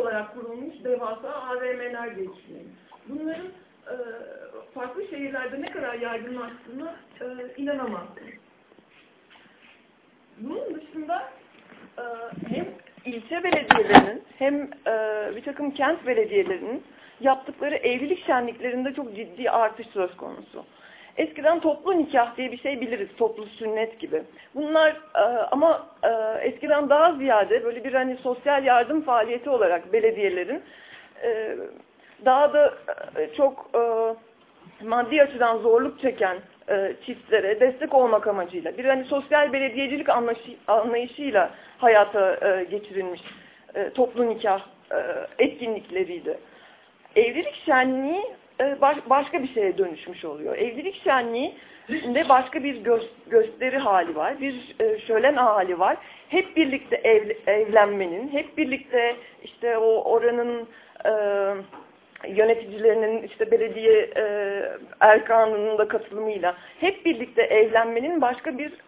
olarak kurulmuş devasa AVM'ler diye düşünelim. Bunların farklı şehirlerde ne kadar yaygınlaştığına inanamazsınız. Bunun dışında hem ilçe belediyelerinin hem bir takım kent belediyelerinin yaptıkları evlilik şenliklerinde çok ciddi artış söz konusu. Eskiden toplu nikah diye bir şey biliriz, toplu sünnet gibi. Bunlar ama eskiden daha ziyade böyle bir hani sosyal yardım faaliyeti olarak belediyelerin daha da çok maddi açıdan zorluk çeken çiftlere destek olmak amacıyla bir hani sosyal belediyecilik anlayışıyla hayata geçirilmiş toplu nikah etkinlikleriydi. Evlilik şenliği başka bir şeye dönüşmüş oluyor. Evlilik şenliğinde başka bir gösteri hali var, bir şölen hali var. Hep birlikte evlenmenin, hep birlikte işte o oranın yöneticilerinin işte belediye erkanının da katılımıyla hep birlikte evlenmenin başka bir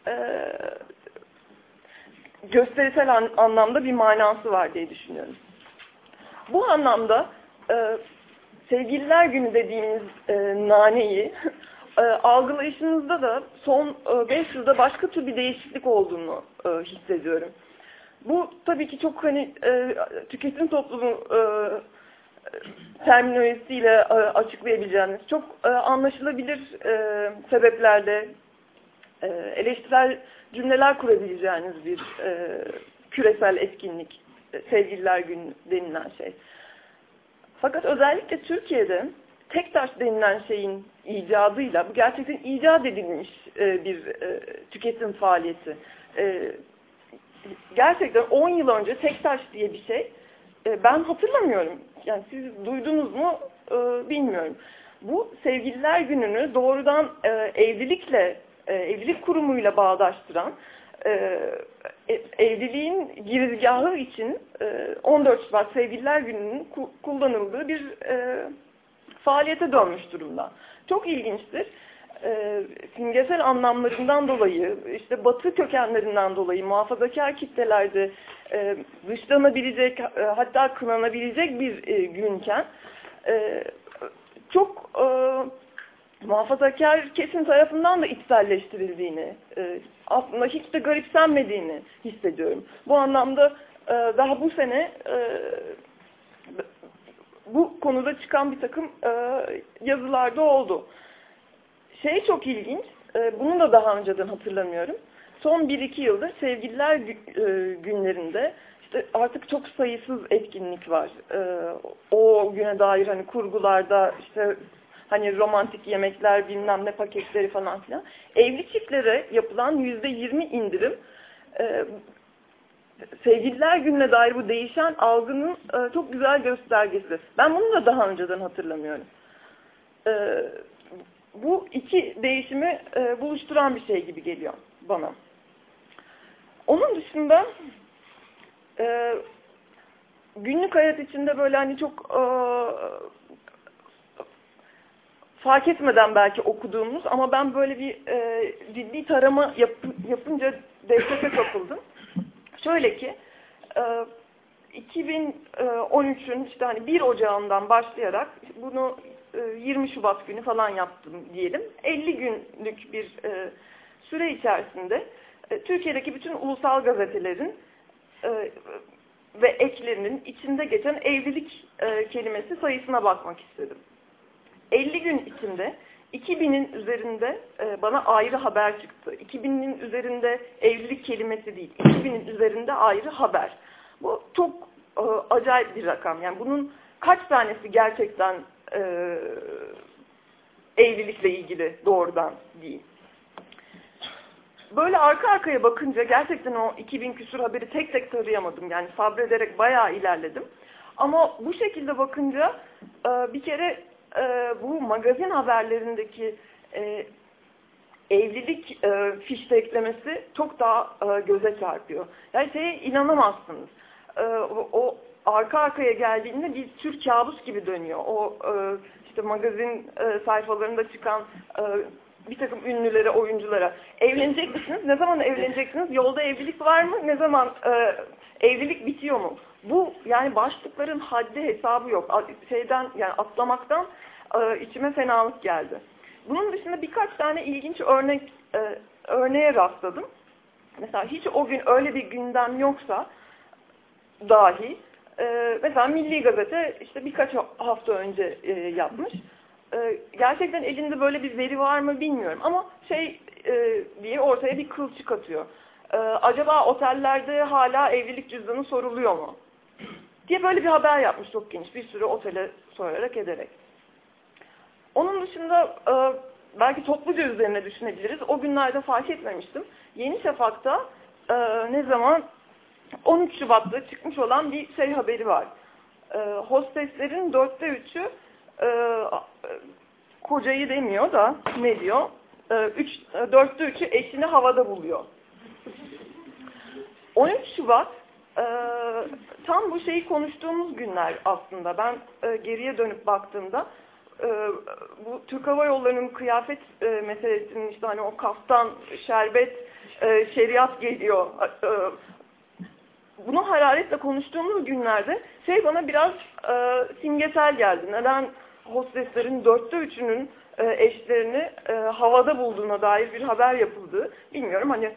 gösterisel anlamda bir manası var diye düşünüyorum. Bu anlamda Sevgililer Günü dediğimiz naneyi algılayışınızda da son 5 yılda başka tür bir değişiklik olduğunu hissediyorum. Bu tabii ki çok hani tüketim toplumu terminolojisiyle açıklayabileceğiniz, çok anlaşılabilir sebeplerde eleştirel cümleler kurabileceğiniz bir küresel etkinlik, Sevgililer Günü denilen şey. Fakat özellikle Türkiye'de tek taş denilen şeyin icadıyla, bu gerçekten icat edilmiş bir tüketim faaliyeti. Gerçekten 10 yıl önce tek taş diye bir şey ben hatırlamıyorum. Yani siz duydunuz mu bilmiyorum. Bu Sevgililer Günü'nü doğrudan evlilik kurumuyla bağdaştıran, evliliğin girizgahı için 14 Şubat Sevgililer Günü'nün kullanıldığı bir faaliyete dönmüş durumda. Çok ilginçtir. Simgesel anlamlarından dolayı, işte Batı kökenlerinden dolayı muhafazakar kitlelerde dışlanabilecek, hatta kınanabilecek bir günken çok muhafazakar kesim tarafından da içselleştirildiğini, aslında hiç de garipsenmediğini hissediyorum. Bu anlamda daha bu sene bu konuda çıkan bir takım yazılarda oldu. Şey çok ilginç, bunu da daha önceden hatırlamıyorum. Son 1-2 yıldır Sevgililer Günlerinde işte artık çok sayısız etkinlik var. O güne dair hani kurgularda işte hani romantik yemekler, bilmem ne paketleri falan filan. Evli çiftlere yapılan %20 indirim Sevgililer Günü'ne dair bu değişen algının çok güzel göstergesi. Ben bunu da daha önceden hatırlamıyorum. Bu iki değişimi buluşturan bir şey gibi geliyor bana. Onun dışında günlük hayat içinde böyle hani çok fark etmeden belki okuduğumuz ama ben böyle bir ciddi tarama yapınca dehşete kapıldım. Şöyle ki 2013'ün işte hani 1 Ocağı'ndan başlayarak bunu 20 Şubat günü falan yaptım diyelim. 50 günlük bir süre içerisinde Türkiye'deki bütün ulusal gazetelerin ve eklerinin içinde geçen evlilik kelimesi sayısına bakmak istedim. 50 gün içinde 2000'in üzerinde bana ayrı haber çıktı. 2000'in üzerinde evlilik kelimesi değil, 2000'in üzerinde ayrı haber. Bu çok acayip bir rakam. Yani bunun kaç tanesi gerçekten evlilikle ilgili doğrudan değil. Böyle arka arkaya bakınca gerçekten o 2000 küsur haberi tek tek tarayamadım. Yani sabrederek bayağı ilerledim. Ama bu şekilde bakınca bir kere bu magazin haberlerindeki evlilik fişteklemesi çok daha göze çarpıyor. Yani şeye inanamazsınız. O arka arkaya geldiğinde bir tür kabus gibi dönüyor. O işte magazin sayfalarında çıkan bir takım ünlülere, oyunculara evlenecek misiniz? Ne zaman evleneceksiniz? Yolda evlilik var mı? Ne zaman evlilik bitiyor mu? Bu yani başlıkların haddi hesabı yok. Yani atlamaktan içime fenalık geldi. Bunun dışında birkaç tane ilginç örneğe rastladım. Mesela hiç o gün öyle bir gündem yoksa dahi mesela Milli Gazete işte birkaç hafta önce yapmış. Gerçekten elinde böyle bir veri var mı bilmiyorum ama diye ortaya bir kılçık atıyor. Acaba otellerde hala evlilik cüzdanı soruluyor mu? Diye böyle bir haber yapmış çok geniş. Bir sürü otele sorarak ederek. Onun dışında belki topluca üzerine düşünebiliriz. O günlerde fark etmemiştim. Yeni Şafak'ta ne zaman 13 Şubat'ta çıkmış olan bir haberi var. Hosteslerin 3'ü kocayı demiyor da ne diyor? 3'ü eşini havada buluyor. 13 Şubat tam bu şeyi konuştuğumuz günler aslında. Ben geriye dönüp baktığımda bu Türk Hava Yolları'nın kıyafet meselesinin işte hani o kaftan, şerbet, şeriat geliyor. Bunu hararetle konuştuğumuz günlerde bana biraz simgesel geldi. Neden hosteslerin 3'ünün eşlerini havada bulduğuna dair bir haber yapıldığı bilmiyorum. Hani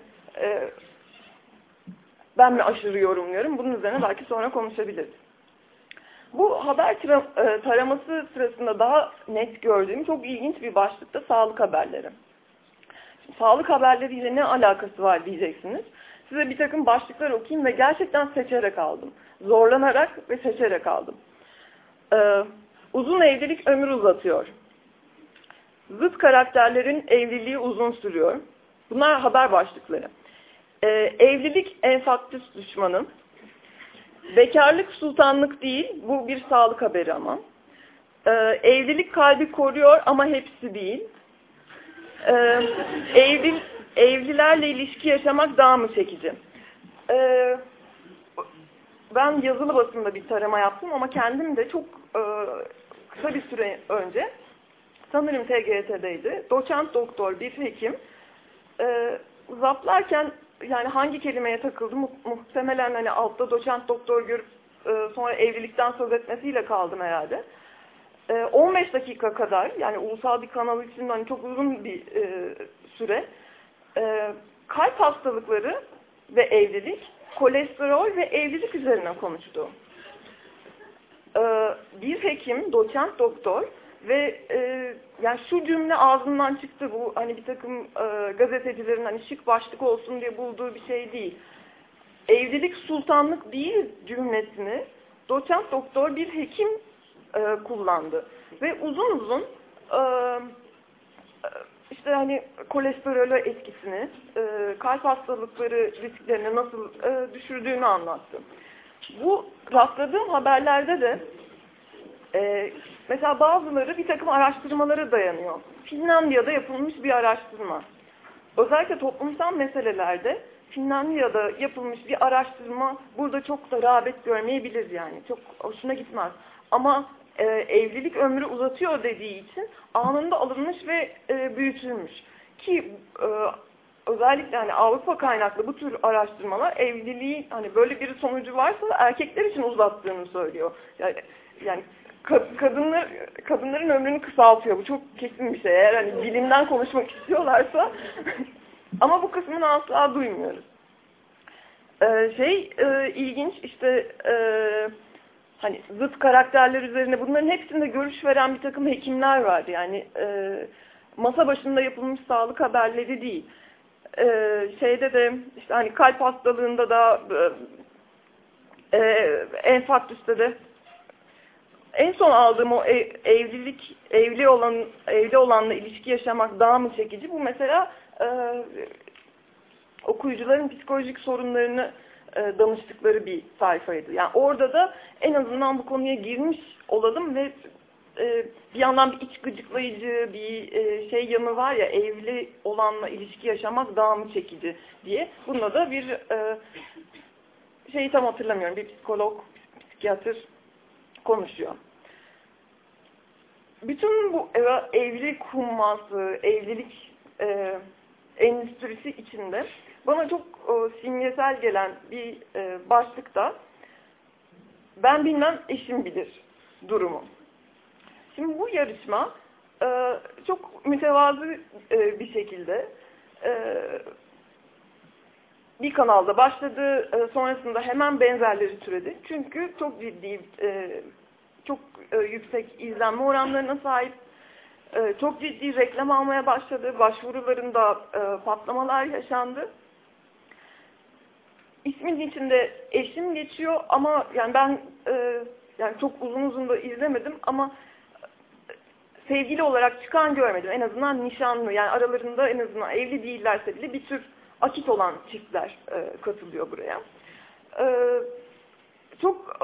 ben mi aşırı yorumluyorum? Bunun üzerine belki sonra konuşabiliriz. Bu haber taraması sırasında daha net gördüğüm çok ilginç bir başlıkta sağlık haberleri. Şimdi, sağlık haberleriyle ne alakası var diyeceksiniz. Size bir takım başlıklar okuyayım ve gerçekten seçerek aldım. Zorlanarak ve seçerek aldım. Uzun evlilik ömür uzatıyor. Zıt karakterlerin evliliği uzun sürüyor. Bunlar haber başlıkları. Evlilik enfaktüs düşmanı. Bekarlık sultanlık değil, bu bir sağlık haberi ama. Evlilik kalbi koruyor ama hepsi değil. Evlilerle ilişki yaşamak daha mı çekici? Ben yazılı basında bir tarama yaptım ama kendim de çok kısa bir süre önce, sanırım TGRT'deydi, doçent doktor bir hekim zaplarken yani hangi kelimeye takıldı muhtemelen hani altta doçent doktor görüp sonra evlilikten söz etmesiyle kaldım herhalde. 15 dakika kadar yani ulusal bir kanal için hani çok uzun bir süre kalp hastalıkları ve evlilik, kolesterol ve evlilik üzerine konuştu. Bir hekim, doçent doktor ve yani şu cümle ağzından çıktı, bu hani bir takım gazetecilerin hani şık başlık olsun diye bulduğu bir şey değil. Evlilik sultanlık değil cümlesini doçent doktor bir hekim kullandı. Ve uzun uzun işte hani kolesterolü etkisini, kalp hastalıkları risklerini nasıl düşürdüğünü anlattı. Bu rastladığım haberlerde de mesela bazıları bir takım araştırmalara dayanıyor. Finlandiya'da yapılmış bir araştırma. Özellikle toplumsal meselelerde Finlandiya'da yapılmış bir araştırma burada çok da rağbet görmeyebilir yani. Çok hoşuna gitmez. Ama evlilik ömrü uzatıyor dediği için anında alınmış ve büyütülmüş. Ki özellikle hani Avrupa kaynaklı bu tür araştırmalar evliliği hani böyle bir sonucu varsa erkekler için uzattığını söylüyor. Yani kadınların ömrünü kısaltıyor. Bu çok kesin bir şey. Eğer hani bilimden konuşmak istiyorlarsa ama bu kısmını asla duymuyoruz. İlginç işte hani zıt karakterler üzerine bunların hepsinde görüş veren bir takım hekimler vardı. Yani masa başında yapılmış sağlık haberleri değil. Şeyde de işte hani kalp hastalığında da enfarktüste de en son aldığım o evli olanla ilişki yaşamak daha mı çekici? Bu mesela okuyucuların psikolojik sorunlarını danıştıkları bir sayfaydı. Yani orada da en azından bu konuya girmiş olalım ve bir yandan bir iç gıcıklayıcı bir yanı var ya, evli olanla ilişki yaşamak daha mı çekici diye. Bununla da bir tam hatırlamıyorum. Bir psikolog, psikiyatr konuşuyor. Bütün bu evlilik humması, evlilik endüstrisi içinde bana çok simgesel gelen bir başlıkta ben bilmem eşim bilir durumu. Şimdi bu yarışma çok mütevazı bir şekilde bir kanalda başladı. Sonrasında hemen benzerleri türedi. Çünkü çok ciddi, çok yüksek izlenme oranlarına sahip, çok ciddi reklam almaya başladı. Başvurularında patlamalar yaşandı. İsmin içinde eşim geçiyor ama yani ben yani çok uzun da izlemedim ama sevgili olarak çıkan görmedim. En azından nişanlı, yani aralarında en azından evli değillerse bile bir tür akit olan çiftler katılıyor buraya. Çok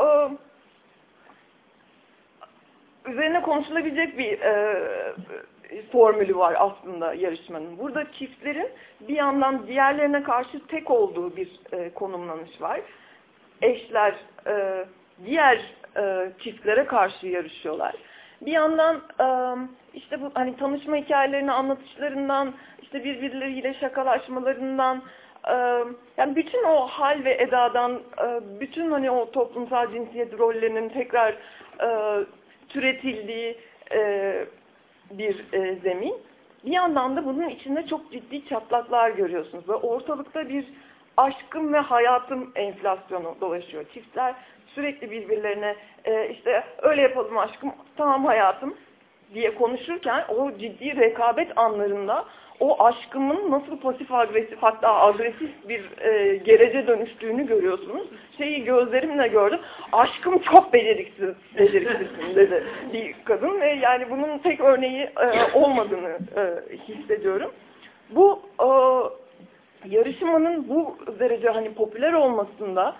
üzerine konuşulabilecek bir formülü var aslında yarışmanın. Burada çiftlerin bir yandan diğerlerine karşı tek olduğu bir konumlanış var. Eşler diğer çiftlere karşı yarışıyorlar. Bir yandan işte bu hani tanışma hikayelerini anlatışlarından, işte birbirleriyle şakalaşmalarından, yani bütün o hal ve edadan, bütün hani o toplumsal cinsiyet rollerinin tekrar türetildiği bir zemin. Bir yandan da bunun içinde çok ciddi çatlaklar görüyorsunuz. Ve ortalıkta bir aşkım ve hayatım enflasyonu dolaşıyor. Çiftler sürekli birbirlerine işte öyle yapalım aşkım, tamam hayatım diye konuşurken o ciddi rekabet anlarında o aşkımın nasıl pasif agresif, hatta agresif bir gerece dönüştüğünü görüyorsunuz. Şeyi gözlerimle gördüm. Aşkım çok beceriksizsin dedi bir kadın ve yani bunun tek örneği olmadığını hissediyorum. Bu yarışmanın bu derece hani popüler olmasında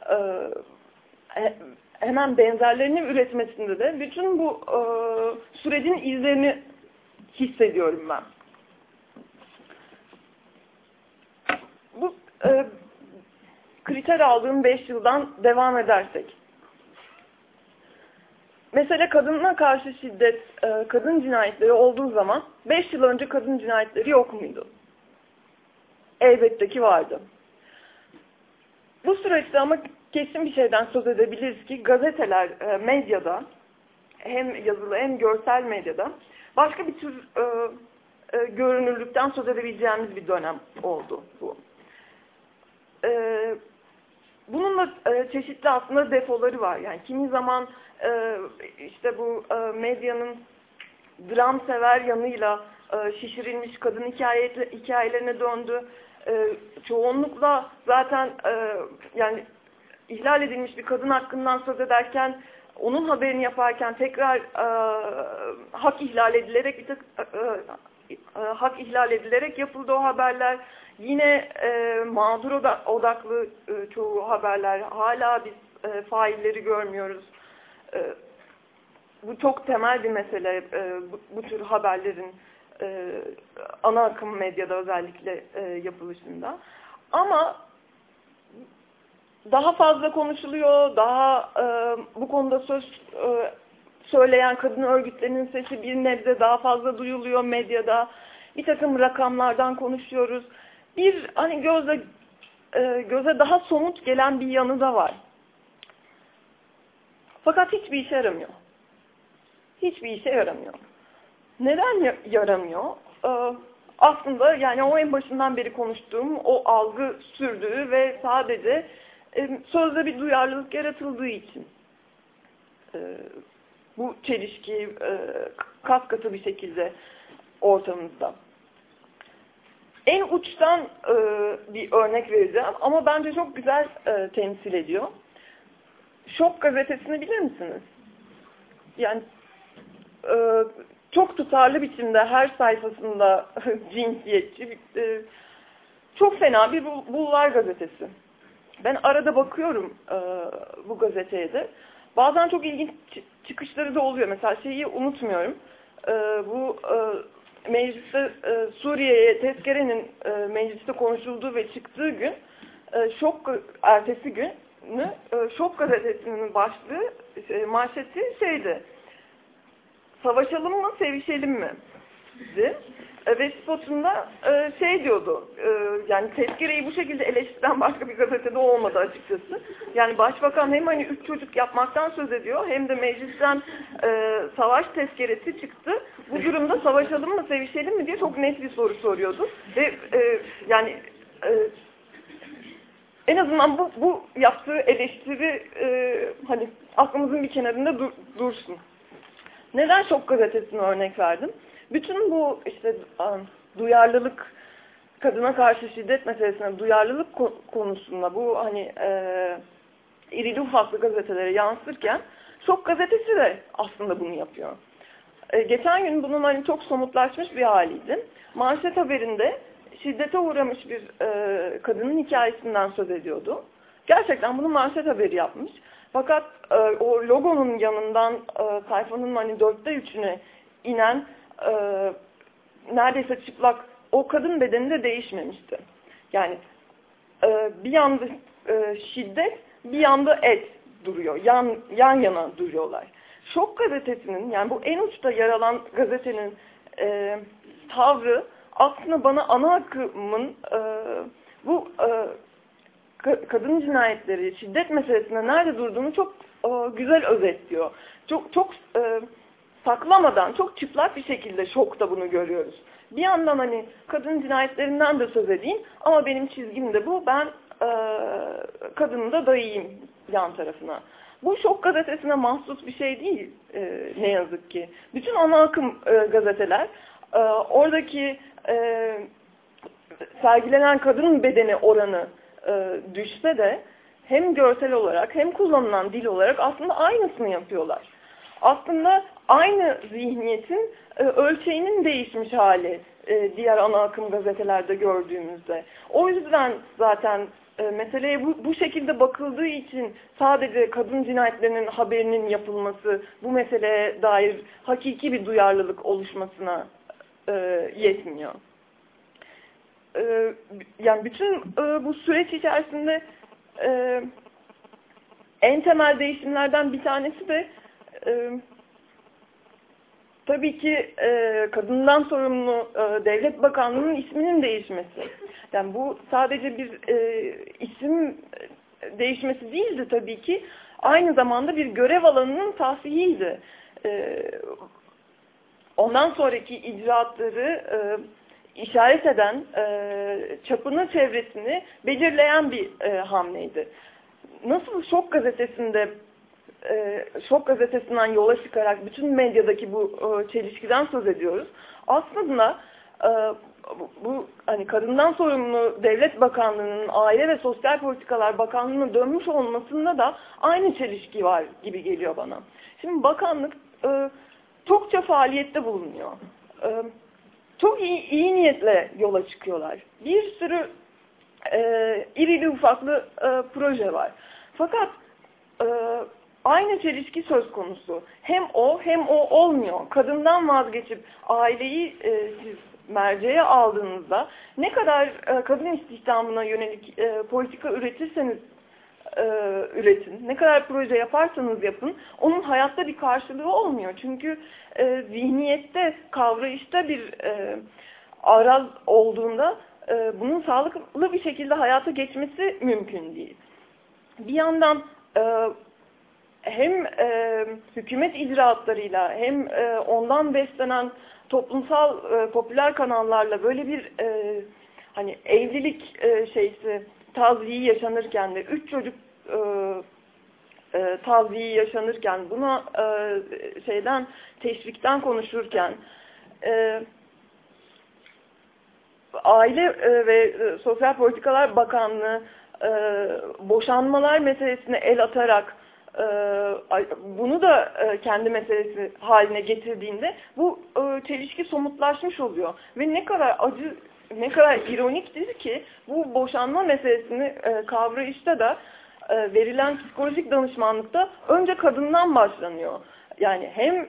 hemen benzerlerini üretmesinde de bütün bu sürecin izlerini hissediyorum ben. Bu kriter aldığım 5 yıldan devam edersek. Mesela kadına karşı şiddet, kadın cinayetleri olduğu zaman 5 yıl önce kadın cinayetleri yok muydu? Elbette ki vardı. Bu süreçte ama kesin bir şeyden söz edebiliriz ki gazeteler, medyada, hem yazılı hem görsel medyada başka bir tür görünürlükten söz edebileceğimiz bir dönem oldu bu. Bunun da çeşitli aslında defoları var. Yani kimi zaman işte bu medyanın dram sever yanıyla şişirilmiş kadın hikayelerine döndü. Çoğunlukla zaten yani ihlal edilmiş bir kadın hakkından söz ederken, onun haberini yaparken tekrar hak ihlal edilerek yapıldı o haberler. Yine mağdur odaklı çoğu haberler. Hala biz failleri görmüyoruz. Bu çok temel bir mesele. Bu tür haberlerin ana akım medyada özellikle yapılışında. Ama daha fazla konuşuluyor, daha bu konuda söz söyleyen kadın örgütlerinin sesi bir nebze daha fazla duyuluyor medyada. Bir takım rakamlardan konuşuyoruz. Bir hani göze daha somut gelen bir yanı da var. Fakat hiçbir işe yaramıyor. Hiçbir işe yaramıyor. Neden yaramıyor? Aslında yani o en başından beri konuştuğum o algı sürdüğü ve sadece sözde bir duyarlılık yaratıldığı için. Bu çelişki kat katı bir şekilde ortamımızda. En uçtan bir örnek vereceğim ama bence çok güzel temsil ediyor. Şok gazetesini bilir misiniz? Yani çok tutarlı biçimde her sayfasında cinsiyetçi, çok fena bir bulvar gazetesi. Ben arada bakıyorum bu gazeteye de. Bazen çok ilginç çıkışları da oluyor. Mesela şeyi unutmuyorum. Bu mecliste Suriye'ye tezkerenin mecliste konuşulduğu ve çıktığı gün ertesi gün Şok gazetesinin başlığı manşeti şeydi. Savaşalım mı, sevişelim mi? Ve spotunda şey diyordu, yani tezkereyi bu şekilde eleştiren başka bir gazetede olmadı açıkçası. Yani başbakan hem hani 3 çocuk yapmaktan söz ediyor, hem de meclisten savaş tezkeresi çıktı. Bu durumda savaşalım mı, sevişelim mi diye çok net bir soru soruyordu. Ve yani en azından bu yaptığı eleştiri hani aklımızın bir kenarında dursun. Neden Şok gazetesine örnek verdim? Bütün bu işte duyarlılık, kadına karşı şiddet meselesine duyarlılık konusunda bu hani irili ufaklı gazetelere yansırken Şok gazetesi de aslında bunu yapıyor. Geçen gün bunun hani çok somutlaşmış bir haliydi. Manşet haberinde şiddete uğramış bir kadının hikayesinden söz ediyordu. Gerçekten bunu manşet haberi yapmış. Fakat o logonun yanından sayfanın hani 3'üne inen neredeyse çıplak o kadın bedeni de değişmemişti. Yani bir yanda şiddet, bir yanda et duruyor. Yan yana duruyorlar. Şok gazetesinin, yani bu en uçta yer alan gazetenin tavrı aslında bana ana akımın bu kadın cinayetleri, şiddet meselesinde nerede durduğunu çok güzel özetliyor. Çok saklamadan, çok çıplak bir şekilde Şok'ta bunu görüyoruz. Bir yandan hani kadın cinayetlerinden de söz edeyim ama benim çizgim de bu. Ben kadını da dayayayım yan tarafına. Bu Şok gazetesine mahsus bir şey değil ne yazık ki. Bütün ana akım gazeteler oradaki sergilenen kadın bedeni oranı düşse de hem görsel olarak hem kullanılan dil olarak aslında aynısını yapıyorlar. Aslında aynı zihniyetin ölçeğinin değişmiş hali diğer ana akım gazetelerde gördüğümüzde. O yüzden zaten meseleye bu şekilde bakıldığı için sadece kadın cinayetlerinin haberinin yapılması bu meseleye dair hakiki bir duyarlılık oluşmasına yetmiyor. Yani bütün bu süreç içerisinde en temel değişimlerden bir tanesi de tabii ki kadından sorumlu Devlet Bakanlığı'nın isminin değişmesi. Yani bu sadece bir isim değişmesi değildi tabii ki. Aynı zamanda bir görev alanının tahsihiydi. Ondan sonraki icraatları işaret eden, çapını, çevresini belirleyen bir hamleydi. Nasıl Şok gazetesinde Şok gazetesinden yola çıkarak bütün medyadaki bu çelişkiden söz ediyoruz. Aslında bu hani kadından sorumlu Devlet Bakanlığı'nın Aile ve Sosyal Politikalar Bakanlığı'na dönmüş olmasında da aynı çelişki var gibi geliyor bana. Şimdi bakanlık çokça faaliyette bulunuyor. Çok iyi niyetle yola çıkıyorlar. Bir sürü irili ufaklı proje var. Fakat aynı çelişki söz konusu. Hem o olmuyor. Kadından vazgeçip aileyi siz merceğe aldığınızda ne kadar kadın istihdamına yönelik politika üretirseniz üretin, ne kadar proje yaparsanız yapın, onun hayatta bir karşılığı olmuyor. Çünkü zihniyette, kavrayışta bir araz olduğunda bunun sağlıklı bir şekilde hayata geçmesi mümkün değil. Bir yandan hem hükümet icraatlarıyla hem ondan beslenen toplumsal popüler kanallarla böyle bir hani evlilik tazyiği yaşanırken de 3 çocuk tazyiği yaşanırken buna teşvikten konuşurken Aile ve Sosyal Politikalar Bakanlığı boşanmalar meselesine el atarak bunu da kendi meselesi haline getirdiğinde bu çelişki somutlaşmış oluyor. Ve ne kadar acı, ne kadar ironiktir ki bu boşanma meselesini kavrayışta da verilen psikolojik danışmanlıkta önce kadından başlanıyor. Yani hem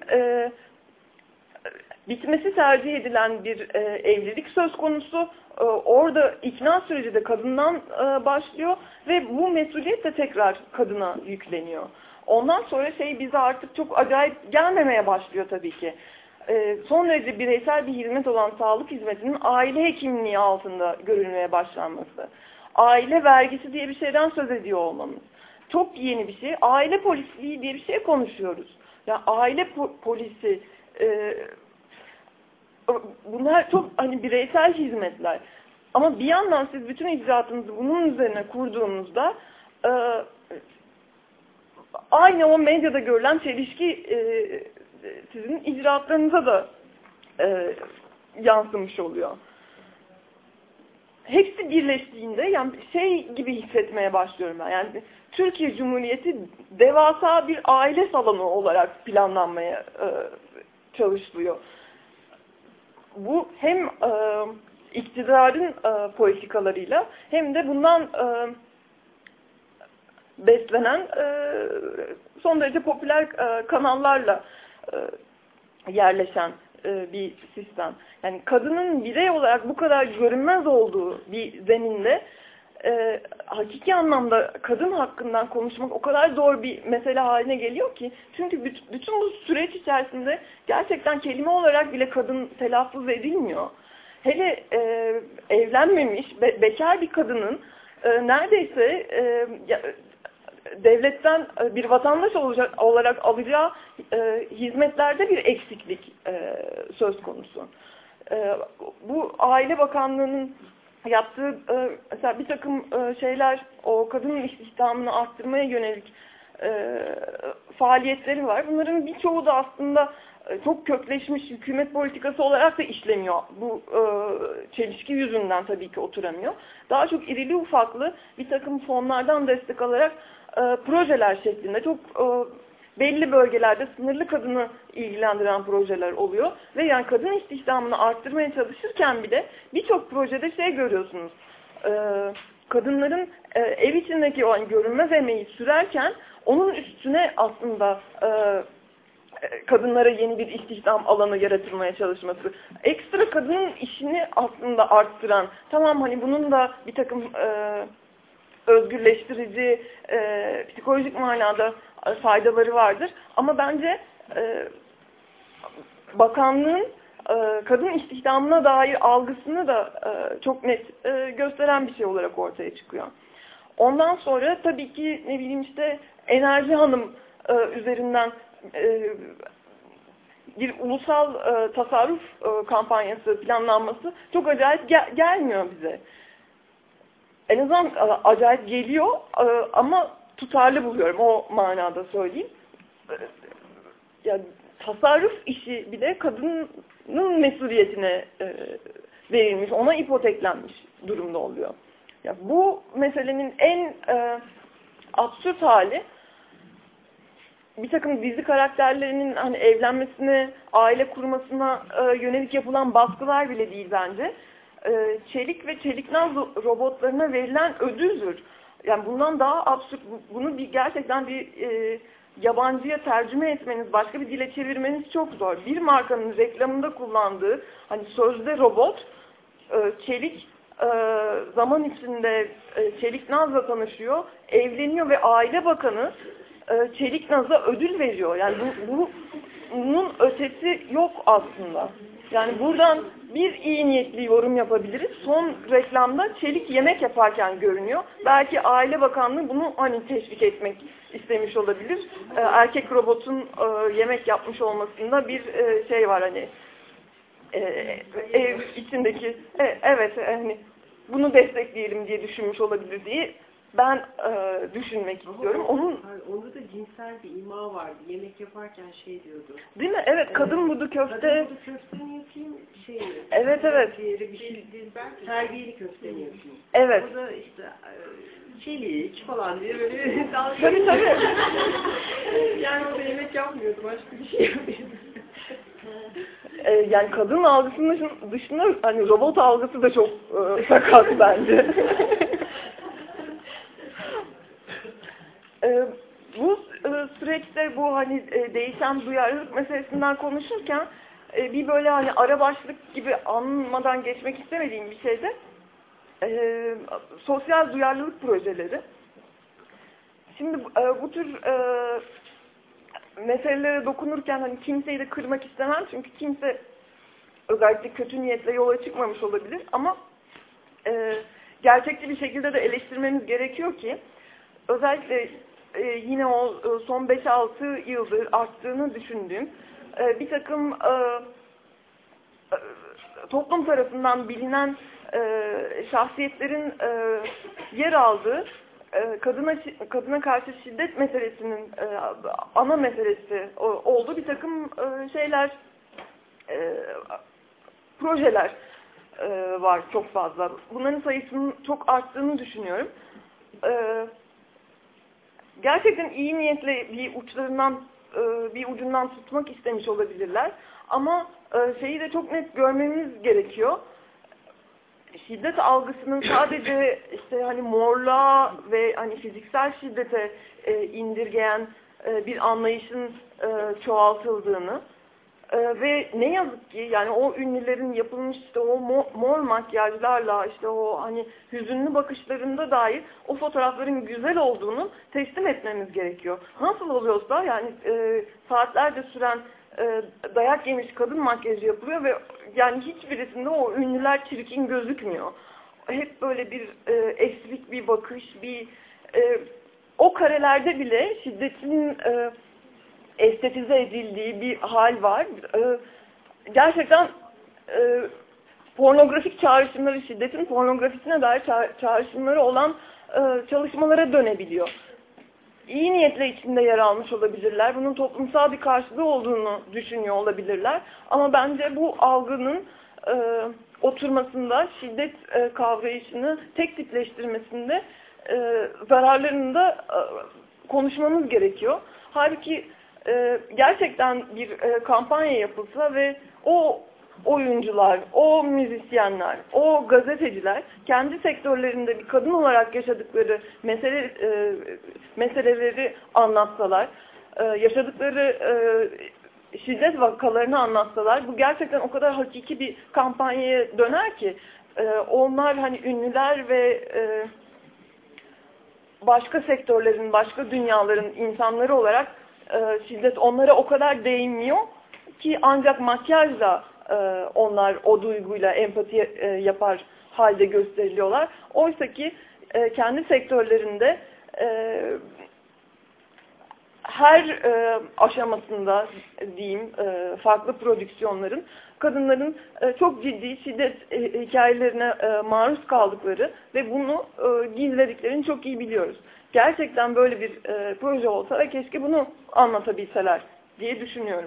bitmesi tercih edilen bir evlilik söz konusu, orada ikna süreci de kadından başlıyor ve bu mesuliyet de tekrar kadına yükleniyor. Ondan sonra bize artık çok acayip gelmemeye başlıyor tabii ki. son derece bireysel bir hizmet olan sağlık hizmetinin aile hekimliği altında görülmeye başlanması, aile vergisi diye bir şeyden söz ediyor olmamız çok yeni bir şey. Aile polisliği diye bir şey konuşuyoruz. Yani aile polisi, bunlar çok hani bireysel hizmetler. Ama bir yandan siz bütün icraatınızı bunun üzerine kurduğunuzda aynı o medyada görülen çelişki sizin icraatlarınıza da yansımış oluyor. Hepsi birleştiğinde yani şey gibi hissetmeye başlıyorum ben. Yani Türkiye Cumhuriyeti devasa bir aile salonu olarak planlanmaya çalışılıyor. Bu hem iktidarın politikalarıyla hem de bundan beslenen son derece popüler kanallarla yerleşen bir sistem. Yani kadının birey olarak bu kadar görünmez olduğu bir zeminde hakiki anlamda kadın hakkından konuşmak o kadar zor bir mesele haline geliyor ki. Çünkü bütün bu süreç içerisinde gerçekten kelime olarak bile kadın telaffuz edilmiyor. Hele evlenmemiş, bekar bir kadının neredeyse devletten bir vatandaş olarak alacağı hizmetlerde bir eksiklik söz konusu. Bu Aile Bakanlığı'nın yaptığı mesela bir takım şeyler, o kadının istihdamını arttırmaya yönelik faaliyetleri var. Bunların birçoğu da aslında çok kökleşmiş hükümet politikası olarak da işlemiyor. Bu çelişki yüzünden tabii ki oturamıyor. Daha çok irili ufaklı bir takım fonlardan destek alarak projeler şeklinde çok belli bölgelerde sınırlı kadını ilgilendiren projeler oluyor. Ve yani kadın istihdamını arttırmaya çalışırken bile birçok projede şey görüyorsunuz. Kadınların ev içindeki o görünmez emeği sürerken onun üstüne aslında kadınlara yeni bir istihdam alanı yaratılmaya çalışması. Ekstra kadının işini aslında arttıran, tamam hani bunun da bir takım özgürleştirici, psikolojik manada faydaları vardır. Ama bence bakanlığın kadın istihdamına dair algısını da çok net gösteren bir şey olarak ortaya çıkıyor. Ondan sonra tabii ki ne bileyim işte Enerji Hanım üzerinden bir ulusal tasarruf kampanyası planlanması çok acayip gelmiyor bize. En azından acayip geliyor ama tutarlı buluyorum, o manada söyleyeyim. Yani tasarruf işi bile kadının mesuliyetine verilmiş, ona ipoteklenmiş durumda oluyor. Yani bu meselenin en absürt hali, bir takım dizi karakterlerinin hani evlenmesine, aile kurmasına yönelik yapılan baskılar bile değil bence. Çelik ve çeliknaz robotlarına verilen ödüldür. Yani bundan daha absürt, bunu gerçekten bir yabancıya tercüme etmeniz, başka bir dile çevirmeniz çok zor. Bir markanın reklamında kullandığı, hani sözde robot, çelik zaman içinde çeliknazla tanışıyor, evleniyor ve Aile Bakanı çeliknaza ödül veriyor. Yani bunun ötesi yok aslında. Yani buradan bir iyi niyetli yorum yapabiliriz. Son reklamda çelik yemek yaparken görünüyor. Belki Aile Bakanlığı bunu hani teşvik etmek istemiş olabilir. Erkek robotun yemek yapmış olmasında bir şey var hani ev içindeki evet hani bunu destekleyelim diye düşünmüş olabilir diye ben düşünmek istiyorum. Onda da cinsel bir ima vardı. Yemek yaparken şey diyordu. Değil mi? Evet, kadın budu köfte. Kadın budu köfte mi yapayım? Şey mi? Evet. Diğeri bir şey, terbiyeli köfte mi yapayım? Evet. O da işte çelik falan diye böyle Tabii. Yani o da yemek yapmıyordu. Başka bir şey yapıyordu. Yani kadın algısının dışında hani robot algısı da çok sakat bence. Bu süreçte bu hani değişen duyarlılık meselesinden konuşurken bir böyle hani ara başlık gibi anmadan geçmek istemediğim bir şey de sosyal duyarlılık projeleri. Şimdi bu tür meselelere dokunurken hani kimseyi de kırmak istemem. Çünkü kimse özellikle kötü niyetle yola çıkmamış olabilir. Ama gerçekçi bir şekilde de eleştirmemiz gerekiyor ki özellikle yine o son 5-6 yıldır arttığını düşündüğüm bir takım toplum tarafından bilinen şahsiyetlerin yer aldığı kadına karşı şiddet meselesinin ana meselesi olduğu bir takım şeyler, projeler var çok fazla. Bunların sayısının çok arttığını düşünüyorum. Gerçekten iyi niyetle bir ucundan tutmak istemiş olabilirler. Ama şeyi de çok net görmemiz gerekiyor. Şiddet algısının sadece işte hani morluğa ve hani fiziksel şiddete indirgeyen bir anlayışın çoğaltıldığını ve ne yazık ki yani o ünlülerin yapılmış işte o mor makyajlarla işte o hani hüzünlü bakışlarında dair o fotoğrafların güzel olduğunu teslim etmemiz gerekiyor. Nasıl oluyorsa yani saatlerce süren dayak yemiş kadın makyajı yapılıyor ve yani hiçbirisinde o ünlüler çirkin gözükmüyor. Hep böyle bir esrik bir bakış, o karelerde bile şiddetin estetize edildiği bir hal var. Gerçekten pornografik çağrışımları, şiddetin pornografisine dair çağrışımları olan çalışmalara dönebiliyor. İyi niyetle içinde yer almış olabilirler. Bunun toplumsal bir karşılığı olduğunu düşünüyor olabilirler. Ama bence bu algının oturmasında, şiddet kavrayışını tek tipleştirmesinde zararlarını da konuşmamız gerekiyor. Halbuki gerçekten bir kampanya yapılsa ve o oyuncular, o müzisyenler, o gazeteciler kendi sektörlerinde bir kadın olarak yaşadıkları meseleleri anlatsalar, yaşadıkları şiddet vakalarını anlatsalar, bu gerçekten o kadar hakiki bir kampanyaya döner ki onlar hani ünlüler ve başka sektörlerin, başka dünyaların insanları olarak şiddet onlara o kadar değmiyor ki ancak makyajla onlar o duyguyla empati yapar halde gösteriliyorlar. Oysa ki kendi sektörlerinde her aşamasında diyeyim farklı prodüksiyonların kadınların çok ciddi şiddet hikayelerine maruz kaldıkları ve bunu gizlediklerini çok iyi biliyoruz. Gerçekten böyle bir proje olsa da keşke bunu anlatabilseler diye düşünüyorum.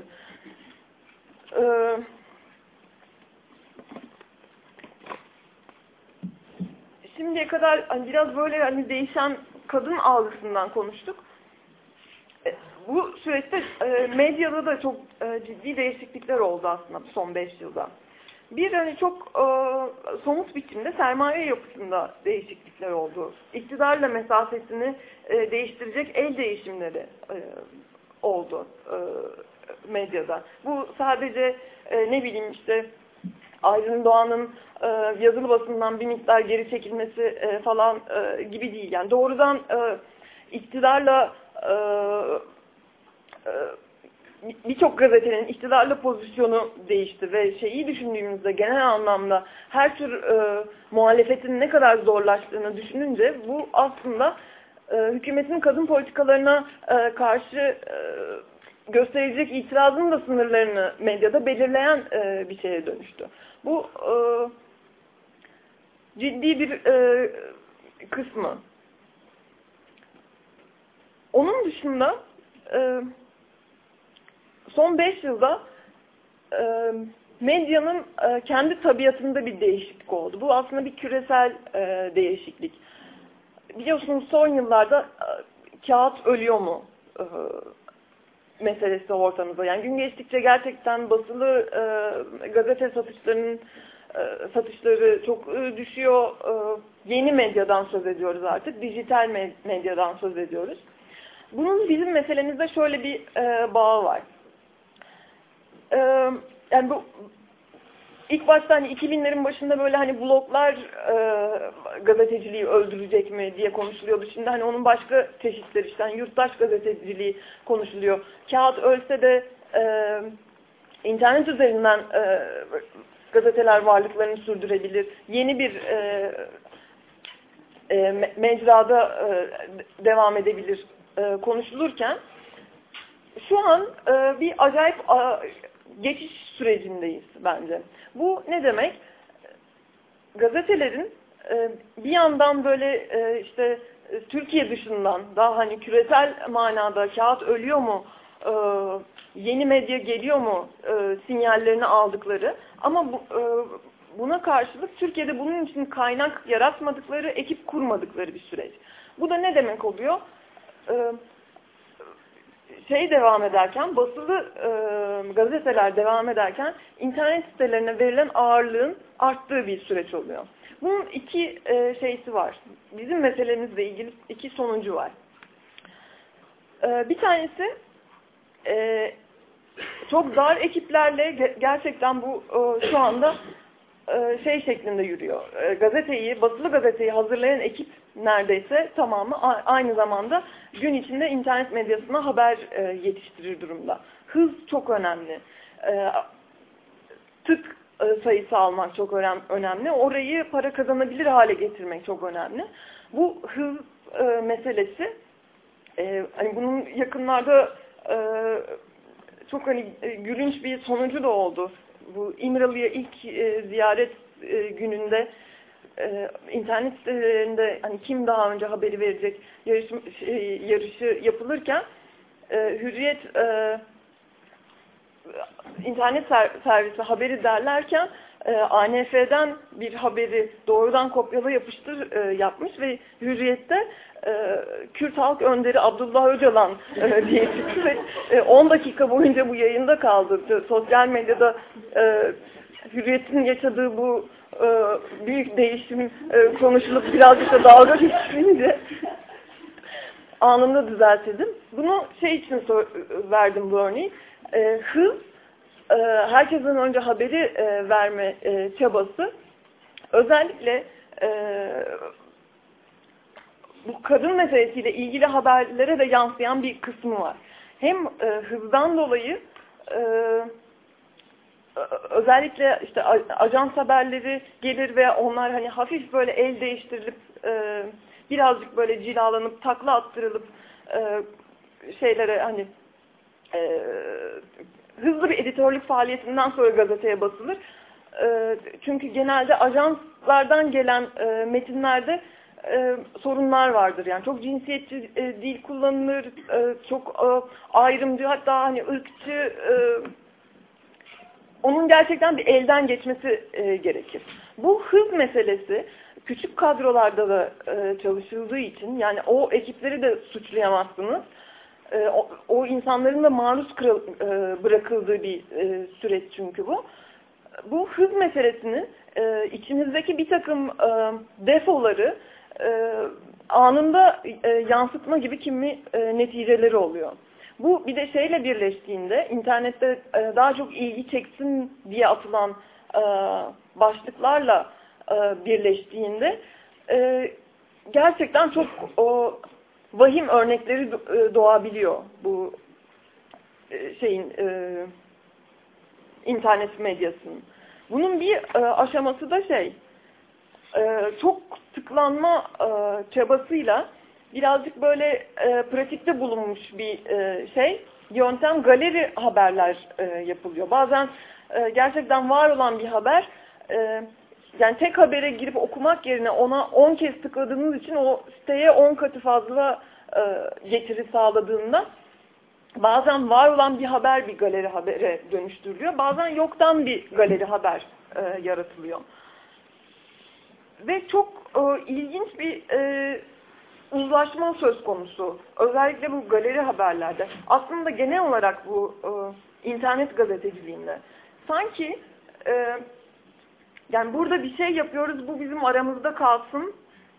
Şimdiye kadar hani biraz böyle hani değişen kadın algısından konuştuk. Bu süreçte medyada da çok ciddi değişiklikler oldu aslında son 5 yılda. Bir hani çok somut biçimde sermaye yapısında değişiklikler oldu. İktidarla mesafesini değiştirecek el değişimleri oldu medyada. Bu sadece ne bileyim işte Aydın Doğan'ın yazılı basından bir miktar geri çekilmesi falan gibi değil. Yani doğrudan iktidarla birçok gazetenin iktidarla pozisyonu değişti ve şeyi düşündüğümüzde genel anlamda her tür muhalefetin ne kadar zorlaştığını düşününce bu aslında hükümetin kadın politikalarına karşı gösterilecek itirazın da sınırlarını medyada belirleyen bir şeye dönüştü. Bu ciddi bir kısmı. Onun dışında son 5 yılda medyanın kendi tabiatında bir değişiklik oldu. Bu aslında bir küresel değişiklik. Biliyorsunuz son yıllarda kağıt ölüyor mu meselesi ortamızda. Yani gün geçtikçe gerçekten basılı gazete satışları çok düşüyor. Yeni medyadan söz ediyoruz artık. Dijital medyadan söz ediyoruz. Bunun bizim meselemizde şöyle bir bağı var. Yani bu ilk başta hani 2000'lerin başında böyle hani bloglar gazeteciliği öldürecek mi diye konuşuluyordu. Şimdi hani onun başka çeşitleri işte hani yurttaş gazeteciliği konuşuluyor. Kağıt ölse de internet üzerinden gazeteler varlıklarını sürdürebilir. Yeni bir mecrada devam edebilir konuşulurken şu an bir acayip geçiş sürecindeyiz bence. Bu ne demek? Gazetelerin bir yandan böyle işte Türkiye dışından daha hani küresel manada kağıt ölüyor mu, yeni medya geliyor mu sinyallerini aldıkları ama buna karşılık Türkiye'de bunun için kaynak yaratmadıkları, ekip kurmadıkları bir süreç. Bu da ne demek oluyor? Devam ederken, basılı gazeteler devam ederken internet sitelerine verilen ağırlığın arttığı bir süreç oluyor. Bunun iki şeysi var. Bizim meselemizle ilgili iki sonucu var. Bir tanesi çok dar ekiplerle gerçekten bu şu anda şeklinde yürüyor. Basılı gazeteyi hazırlayan ekip neredeyse tamamı aynı zamanda gün içinde internet medyasına haber yetiştirir durumda. Hız çok önemli. Tık sayısı almak çok önemli. Orayı para kazanabilir hale getirmek çok önemli. Bu hız meselesi hani bunun yakınlarda çok hani gülünç bir sonucu da oldu. Bu İmralı'ya ilk ziyaret gününde internet sitelerinde hani kim daha önce haberi verecek yarışı yapılırken Hürriyet internet servisi haberi derlerken ANF'den bir haberi doğrudan kopyala yapıştır yapmış ve Hürriyet'te Kürt Halk Önderi Abdullah Öcalan diye çıktı ve 10 dakika boyunca bu yayında kaldı. Sosyal medyada Hürriyet'in yaşadığı bu büyük değişim konuşulup birazcık da dalga geçilince anında düzeltildim. Bunu için verdim bu örneği. Hız, herkesten önce haberi verme çabası özellikle bu kadın meselesiyle ilgili haberlere de yansıyan bir kısmı var. Hem hızdan dolayı özellikle işte ajans haberleri gelir ve onlar hani hafif böyle el değiştirilip birazcık böyle cilalanıp takla attırılıp şeylere hani hızlı bir editörlük faaliyetinden sonra gazeteye basılır. Çünkü genelde ajanslardan gelen metinlerde sorunlar vardır. Yani çok cinsiyetçi dil kullanılır, çok ayrımcı, hatta hani ırkçı, onun gerçekten bir elden geçmesi gerekir. Bu hız meselesi küçük kadrolarda da çalışıldığı için, yani o ekipleri de suçlayamazsınız. O insanların da maruz bırakıldığı bir süreç çünkü bu. Bu hız meselesinin içimizdeki bir takım defoları anında yansıtma gibi kimi neticeleri oluyor. Bu bir de şeyle birleştiğinde, internette daha çok ilgi çeksin diye atılan başlıklarla birleştiğinde gerçekten çok vahim örnekleri doğabiliyor bu internet medyasının. Bunun bir aşaması da çok tıklanma çabasıyla birazcık böyle pratikte bulunmuş bir yöntem, galeri haberler yapılıyor. Bazen gerçekten var olan bir haber, yani tek habere girip okumak yerine ona 10 kez tıkladığınız için o siteye 10 katı fazla getiri sağladığında bazen var olan bir haber bir galeri habere dönüştürülüyor. Bazen yoktan bir galeri haber yaratılıyor. Ve çok ilginç bir uzlaşma söz konusu. Özellikle bu galeri haberlerde. Aslında genel olarak bu internet gazeteciliğinde. Sanki yani burada bir şey yapıyoruz, bu bizim aramızda kalsın.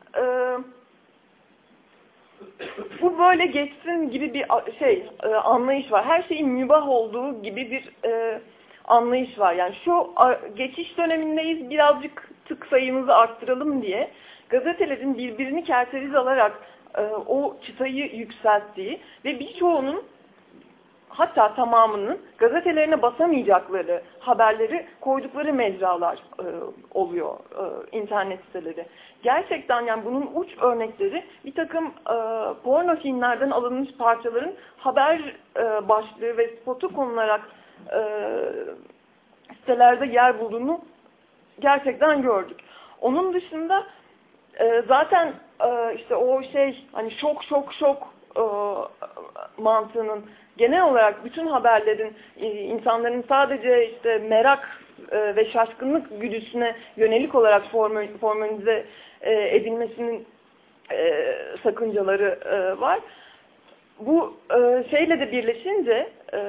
Bu böyle geçsin gibi bir anlayış var. Her şeyin mübah olduğu gibi bir anlayış var. Yani şu geçiş dönemindeyiz, birazcık tık sayımızı arttıralım diye gazetelerin birbirini kerteriz alarak o çıtayı yükselttiği ve birçoğunun, hatta tamamının gazetelerine basamayacakları haberleri koydukları mecralar oluyor, internet siteleri. Gerçekten yani bunun uç örnekleri bir takım porno filmlerden alınmış parçaların haber başlığı ve spotu konularak sitelerde yer bulduğunu gerçekten gördük. Onun dışında zaten işte o hani şok mantığının genel olarak bütün haberlerin insanların sadece işte merak ve şaşkınlık güdüsüne yönelik olarak formalize edilmesinin sakıncaları var. Bu şeyle de birleşince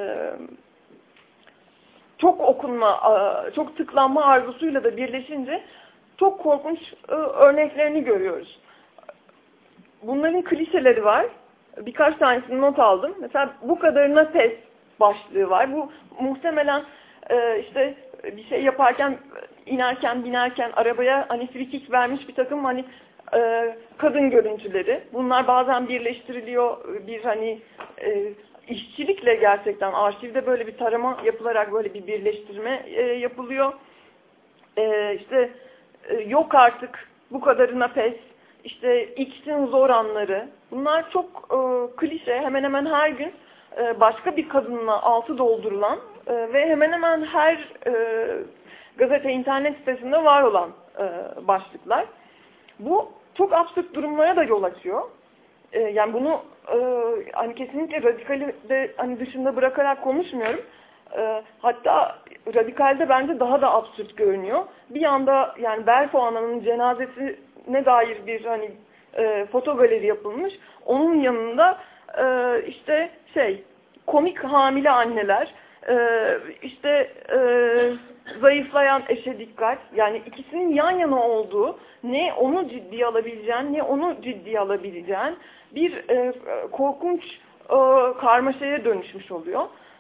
çok okunma, çok tıklanma arzusuyla da birleşince çok korkunç örneklerini görüyoruz. Bunların klişeleri var. Birkaç tanesini not aldım. Mesela bu kadarına pes başlığı var. Bu muhtemelen işte bir şey yaparken, inerken, binerken arabaya hani free kick vermiş bir takım hani kadın görüntüleri. Bunlar bazen birleştiriliyor. Bir hani işçilikle gerçekten arşivde böyle bir tarama yapılarak böyle bir birleştirme yapılıyor. İşte yok artık bu kadarına pes. İşte X'in zor anları. Bunlar çok klişe. Hemen hemen her gün başka bir kadınla altı doldurulan ve hemen hemen her gazete, internet sitesinde var olan başlıklar. Bu çok absürt durumlara da yol açıyor. Yani bunu hani kesinlikle radikali de hani dışında bırakarak konuşmuyorum. Hatta radikalde bence daha da absürt görünüyor. Bir anda yani Berfu Ana'nın cenazesine dair bir hani foto galeri yapılmış. Onun yanında işte komik hamile anneler, işte zayıflayan eşe dikkat. Yani ikisinin yan yana olduğu, ne onu ciddiye alabileceğin ne onu ciddiye alabileceğin bir korkunç karmaşaya dönüşmüş oluyor.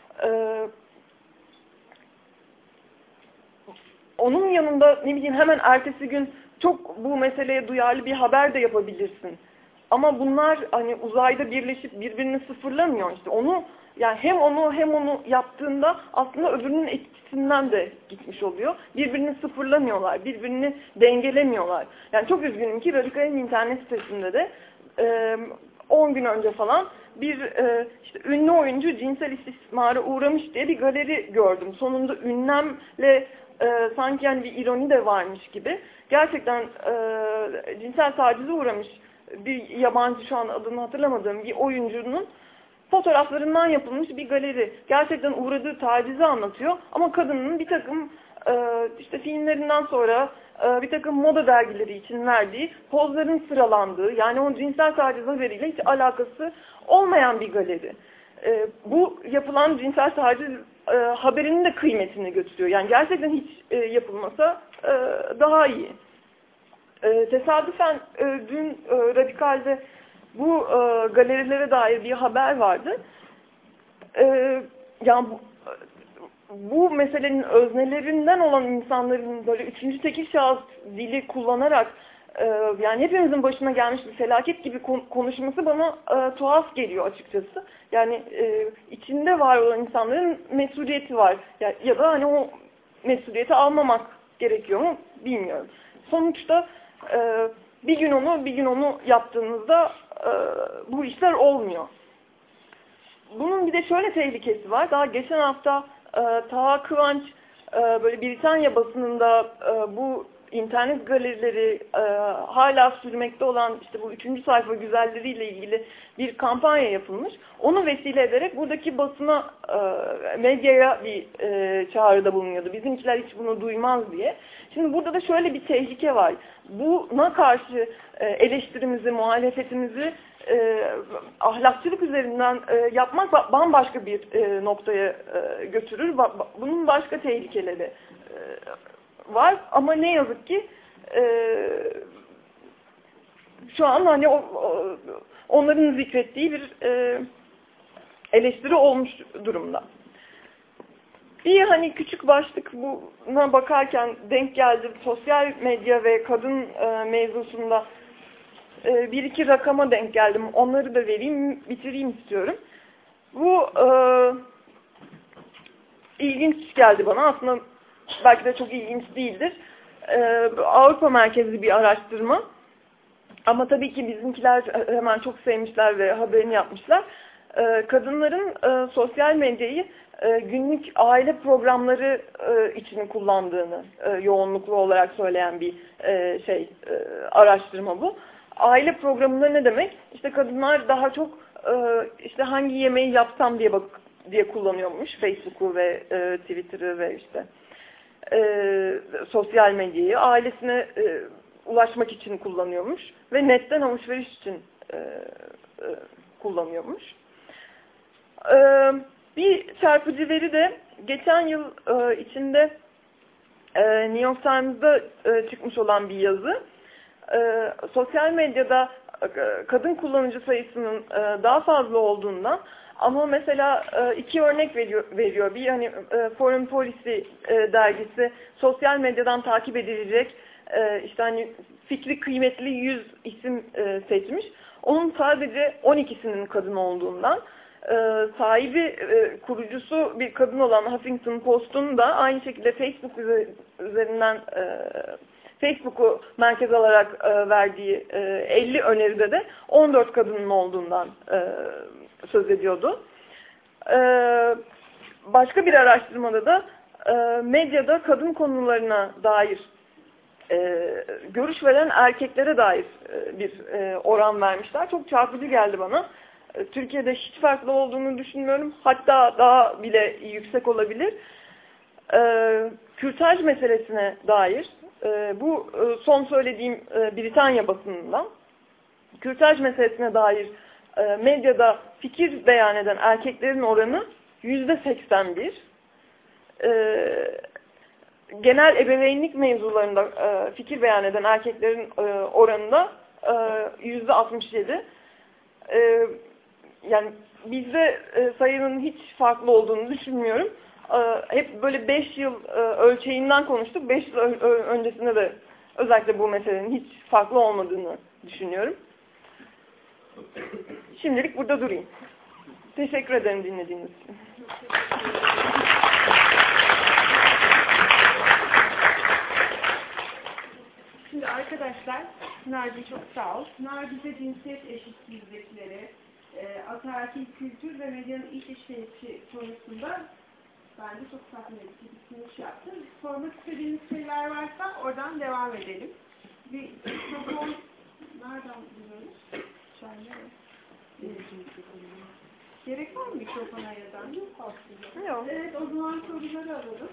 Onun yanında ne bileyim hemen ertesi gün çok bu meseleye duyarlı bir haber de yapabilirsin. Ama bunlar hani uzayda birleşip birbirini sıfırlamıyor. İşte onu yani hem onu yaptığında aslında öbürünün etkisinden de gitmiş oluyor. Birbirini sıfırlamıyorlar, birbirini dengelemiyorlar. Yani çok üzgünüm ki Radikal'in internet sitesinde de 10 gün önce falan bir işte ünlü oyuncu cinsel istismara uğramış diye bir galeri gördüm. Sonunda ünlemle sanki yani bir ironi de varmış gibi. Gerçekten cinsel tacize uğramış bir yabancı, şu an adını hatırlamadığım bir oyuncunun fotoğraflarından yapılmış bir galeri. Gerçekten uğradığı tacizi anlatıyor. Ama kadının bir takım işte filmlerinden sonra bir takım moda dergileri için verdiği pozların sıralandığı, yani o cinsel taciz haberiyle hiç alakası olmayan bir galeri. Bu yapılan cinsel taciz haberinin de kıymetini götürüyor. Yani gerçekten hiç yapılmasa daha iyi. Tesadüfen dün Radikal'de bu galerilere dair bir haber vardı. Yani bu meselenin öznelerinden olan insanların böyle üçüncü tekil şahıs dili kullanarak yani hepimizin başına gelmiş bir felaket gibi konuşması bana tuhaf geliyor açıkçası. Yani içinde var olan insanların mesuliyeti var. Ya da hani o mesuliyeti almamak gerekiyor mu bilmiyorum. Sonuçta bir gün onu yaptığınızda bu işler olmuyor. Bunun bir de şöyle tehlikesi var. Daha geçen hafta Taha Kıvanç böyle Britanya basınında bu internet galerileri hala sürmekte olan işte bu 3. sayfa güzelleriyle ilgili bir kampanya yapılmış. Onu vesile ederek buradaki basına, medyaya bir çağrıda bulunuyordu. Bizimkiler hiç bunu duymaz diye. Şimdi burada da şöyle bir tehlike var. Buna karşı eleştirimizi, muhalefetimizi ahlakçılık üzerinden yapmak bambaşka bir noktaya götürür. Bunun başka tehlikeleri var ama ne yazık ki şu an hani onların zikrettiği bir eleştiri olmuş durumda. Bir hani küçük başlık buna bakarken denk geldi. Sosyal medya ve kadın mevzusunda bir iki rakama denk geldim. Onları da vereyim, bitireyim istiyorum. Bu ilginç geldi bana. Aslında belki de çok ilginç değildir. Avrupa merkezli bir araştırma. Ama tabii ki bizimkiler hemen çok sevmişler ve haberini yapmışlar. Kadınların sosyal medyayı günlük aile programları için kullandığını yoğunluklu olarak söyleyen bir araştırma bu. Aile programında ne demek? İşte kadınlar daha çok işte hangi yemeği yapsam diye kullanıyormuş Facebook'u ve Twitter'ı ve işte sosyal medyayı ailesine ulaşmak için kullanıyormuş ve netten alışveriş için kullanıyormuş. Bir çarpıcı veri de geçen yıl içinde New York Times'da çıkmış olan bir yazı. Sosyal medyada kadın kullanıcı sayısının daha fazla olduğundan ama mesela iki örnek veriyor. Bir hani Foreign Policy dergisi sosyal medyadan takip edilecek işte hani fikri kıymetli 100 isim seçmiş. Onun sadece 12'sinin kadın olduğundan sahibi kurucusu bir kadın olan Huffington Post'un da aynı şekilde Facebook üzerinden Facebook'u merkez alarak verdiği 50 öneride de 14 kadının olduğundan söz ediyordu. Başka bir araştırmada da medyada kadın konularına dair görüş veren erkeklere dair bir oran vermişler. Çok çarpıcı geldi bana. Türkiye'de hiç farklı olduğunu düşünmüyorum. Hatta daha bile yüksek olabilir. Kürtaj meselesine dair bu son söylediğim Britanya basınından kürtaj meselesine dair medyada fikir beyan eden erkeklerin oranı %81. Genel ebeveynlik mevzularında fikir beyan eden erkeklerin oranında %67. Yani bizde sayının hiç farklı olduğunu düşünmüyorum. Hep böyle 5 yıl ölçeğinden konuştuk. 5 yıl öncesinde de özellikle bu meselenin hiç farklı olmadığını düşünüyorum. Şimdilik burada durayım. Teşekkür ederim dinlediğiniz için. Şimdi arkadaşlar, Pınar'cığım çok sağ ol. Pınar bize cinsiyet eşitsizlikleri, ataerkil kültür ve medyanın iç işleyişi konusunda bence çok tatmin edici bir sunuş yaptı. Sormak istediğiniz şeyler varsa oradan devam edelim. Bir mikrofon nereden buluyoruz? Gerek var mı mikrofona yazan? Yok aslında. Yok. Evet, o zaman soruları alalım.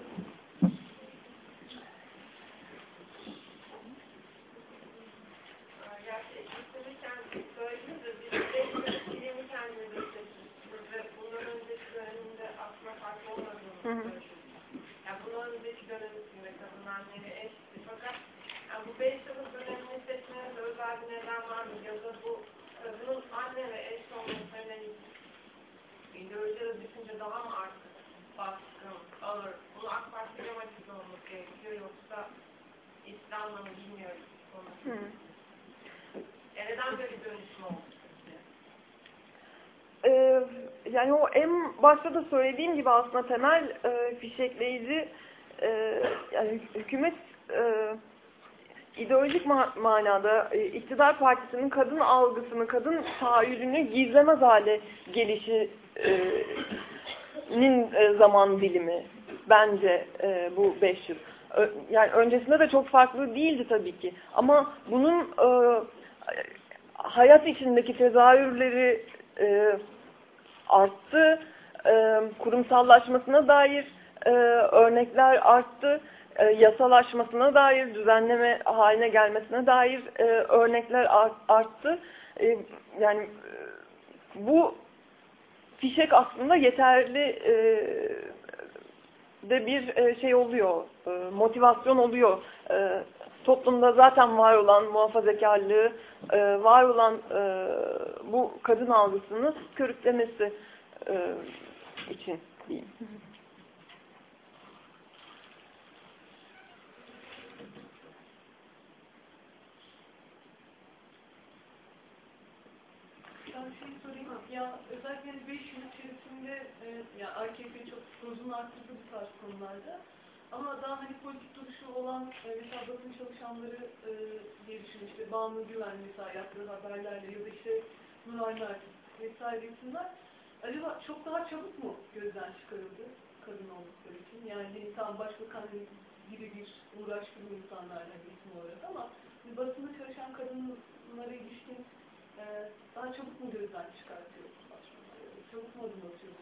Yani bunların önceki döneminde kadınlar eşitti. Fakat yani bu 5 yılın dönemini seçmenin özel bir neden var mı? Ya da bu kadının anne ve eş olmasıyla ideolojide düşünce daha mı artık baskın alır? Bunu AK Parti'ye amaçlı olması gerekiyor yoksa İslam'la mı bilmiyoruz konusu. Neden böyle bir dönüşüm oldu? Yani o en başta da söylediğim gibi aslında temel fişekleyici yani hükümet ideolojik manada iktidar partisinin kadın algısını, kadın tahayyülünü gizlemez hale gelişinin zaman dilimi bence bu 5 yıl. Yani öncesinde de çok farklı değildi tabii ki. Ama bunun hayat içindeki tezahürleri arttı, kurumsallaşmasına dair örnekler arttı, yasalaşmasına dair, düzenleme haline gelmesine dair örnekler arttı. Yani bu fişek aslında yeterli de bir şey oluyor, motivasyon oluyor. Toplumda zaten var olan muhafazakarlığı, var olan bu kadın algısını körüklemesi için diyeyim. sorayım. Ya özellikle 5 yıl içerisinde ya AKP çok dozunu arttırdı bu tarz konularda. Ama daha hani politik duruşu olan mesela basın çalışanları diye düşünün, işte Banu Güven mesela yaptığı haberlerle ya da işte Nuray Merkez vesaire isimler acaba çok daha çabuk mu gözden çıkarıldı kadın oldukları için? Yani tam başbakan birebir uğraştığı insanlarla bir isim olarak ama basında çalışan kadınlara ilişkin daha çabuk mu gözden çıkartıyoruz? Çabuk mu adım atıyoruz?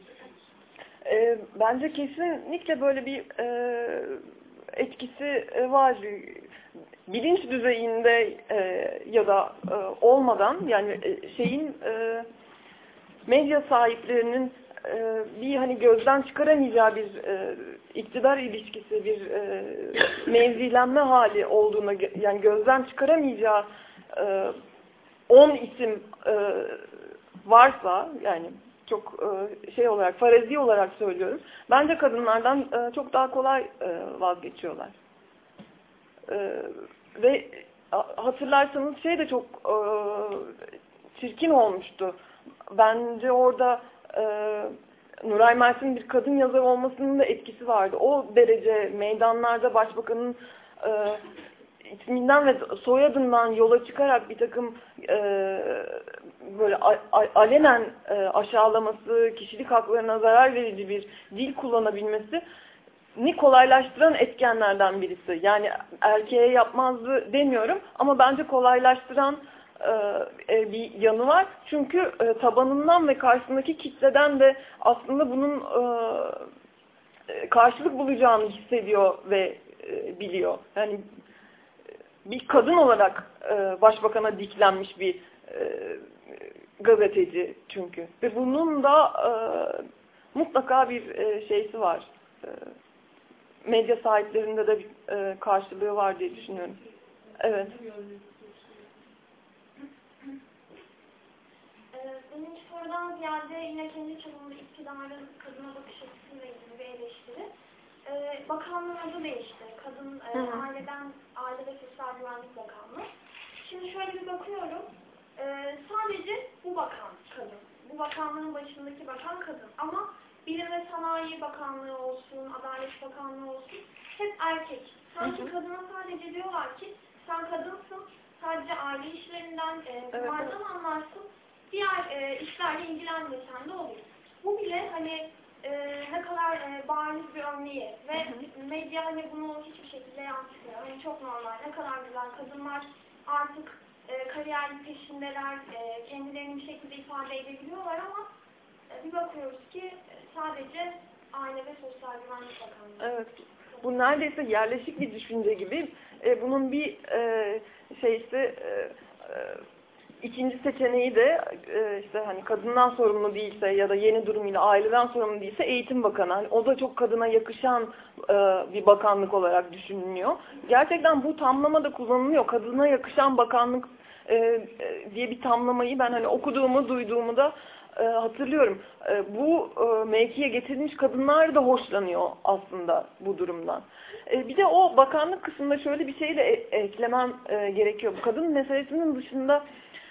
Bence kesinlikle böyle bir etkisi var. Bilinç düzeyinde ya da olmadan yani medya sahiplerinin bir hani gözden çıkaramayacağı bir iktidar ilişkisi, bir mevzilenme hali olduğuna, yani gözden çıkaramayacağı 10 isim varsa, yani çok olarak, farazi olarak söylüyorum, bence kadınlardan çok daha kolay vazgeçiyorlar. Ve hatırlarsanız de çok çirkin olmuştu. Bence orada Nuray Mersin'in bir kadın yazar olmasının da etkisi vardı. O derece meydanlarda başbakanın isminden ve soyadından yola çıkarak bir takım böyle alenen aşağılaması, kişilik haklarına zarar verici bir dil kullanabilmesi ni kolaylaştıran etkenlerden birisi. Yani erkeğe yapmazdı demiyorum ama bence kolaylaştıran bir yanı var. Çünkü tabanından ve karşısındaki kitleden de aslında bunun karşılık bulacağını hissediyor ve biliyor. Yani bir kadın olarak başbakana diklenmiş bir gazeteci çünkü. Ve bunun da mutlaka bir şeysi var. Medya sahiplerinde de bir karşılığı var diye düşünüyorum. Evet. Benim sorudan ziyade yine kendi çapımda iktidarın kadına bakış açısıyla ilgili bir eleştiri. Bakanlığın adı değişti. Kadın Aile ve Sosyal Güvenlik Bakanlığı. Şimdi şöyle bir bakıyorum. Sadece bu bakan kadın. Bu bakanlığın başındaki bakan kadın. Ama Bilim ve Sanayi Bakanlığı olsun, Adalet Bakanlığı olsun hep erkek. Sanki kadına sadece diyorlar ki sen kadınsın, sadece aile işlerinden bunlardan anlarsın, diğer işlerle ilgilenmesen de olur. Bu bile hani ne kadar bariz bir örneği ve medya hani bunu hiçbir şekilde yansıtmıyor. Hani çok normal, ne kadar güzel kadınlar artık kariyer peşindeler, kendilerini bir şekilde ifade edebiliyorlar ama bir bakıyoruz ki sadece Aile ve Sosyal Güvenlik Bakanlığı. Evet. Bu neredeyse yerleşik bir düşünce gibi. Bunun bir ikinci seçeneği de işte hani kadından sorumlu değilse ya da yeni durumuyla aileden sorumlu değilse Eğitim Bakanı. Hani o da çok kadına yakışan bir bakanlık olarak düşünülüyor. Gerçekten bu tamlama da kullanılıyor. Kadına yakışan bakanlık diye bir tamlamayı ben hani okuduğumu, duyduğumu da hatırlıyorum. Bu mevkiye getirilmiş kadınlar da hoşlanıyor aslında bu durumdan. Bir de o bakanlık kısmında şöyle bir şey de eklemem gerekiyor. Bu kadın meselesinin dışında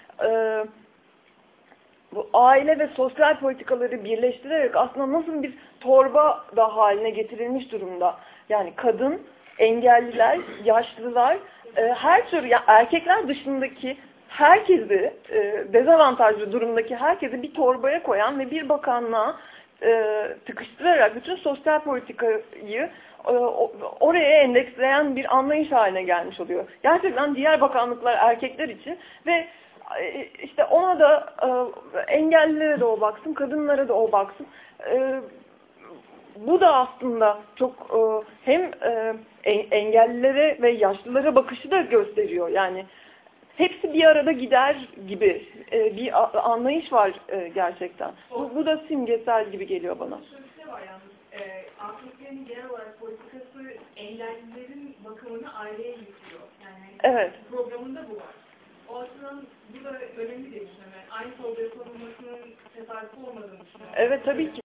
bu aile ve sosyal politikaları birleştirerek aslında nasıl bir torba da haline getirilmiş durumda. Yani kadın, engelliler, yaşlılar, her tür erkekler dışındaki herkesi, dezavantajlı durumdaki herkesi bir torbaya koyan ve bir bakanlığa tıkıştırarak bütün sosyal politikayı oraya endeksleyen bir anlayış haline gelmiş oluyor. Gerçekten diğer bakanlıklar erkekler için ve işte ona da engellilere de o baksın, kadınlara da o baksın. Bu da aslında çok hem engellilere ve yaşlılara bakışı da gösteriyor. Yani hepsi bir arada gider gibi bir anlayış var gerçekten. Bu da simgesel gibi geliyor bana. Şöyle bir şey var yalnız. AKP'nin genel olarak politikası engellilerin bakımını aileye yüklüyor. Yani programında bu var. O açıdan bu da önemli değil. Aynı solda yapılmasının tesadüf olmadığını düşünüyorum. Evet, tabii ki.